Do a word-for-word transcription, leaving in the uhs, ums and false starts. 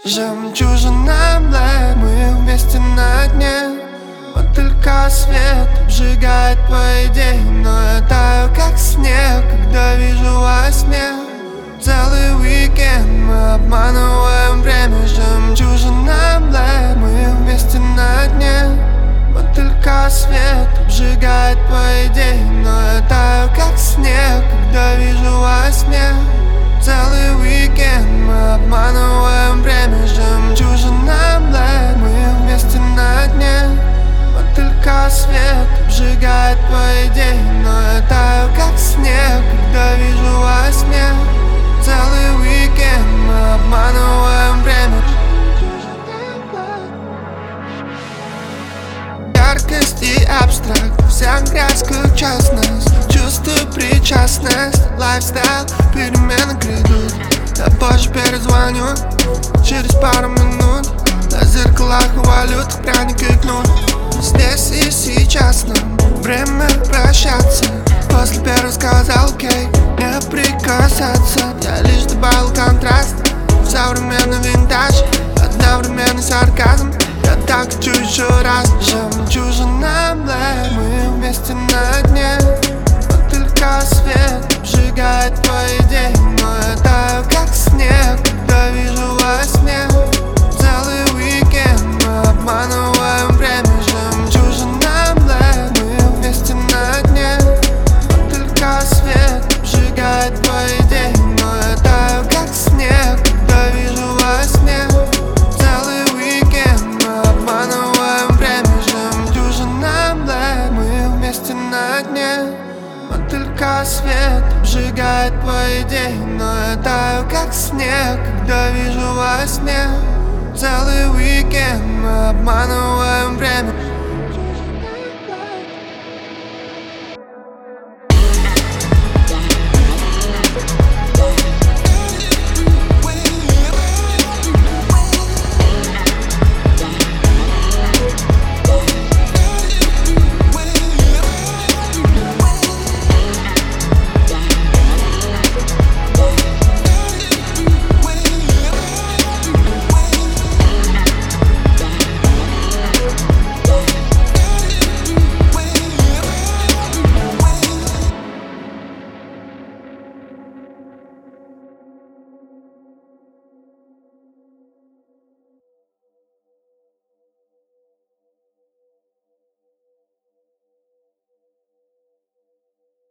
Жемчужина мле, мы вместе на дне. Мотылька свет обжигает по идее, но я таю как снег, когда вижу во сне. Целый уикенд мы обманываем время. Жемчужина мле, мы вместе на дне. Мотылька свет обжигает по идее, но я таю как снег, когда вижу во сне. Целый уикенд мы обманываем время. Жемчужина мле, мы вместе на дне. Мотылька свет обжигает по идее, но я таю как снег, когда вижу во сне. Целый уикенд мы обманываем время. Яркость и абстракт, вся грязь как частность. Чувствую причастность, лайфстайл, перемены грядут. Я позже перезвоню, через пару минут. На зеркалах и валют, пряники кнут. Здесь и сейчас нам время прощаться. После первого сказал окей, не прикасаться. Я лишь добавил контраст, современный винтаж, одновременный сарказм. Я так хочу еще раз. Жемчужина мле, мы вместе на дне. Мотылька свет обжигает по идее, но я таю как снег, когда вижу во сне. Целый уикенд мы обманываем время. Жемчужина мле, мы вместе на дне. Мотылька свет обжигает по идее, но я таю как снег, когда вижу во сне. Целый уикенд мы обманываем время. Жемчужина мле, мы вместе на дне. Мотылька свет обжигает по идее, но я таю как снег, когда вижу во сне. Целый уикенд мы обманываем время.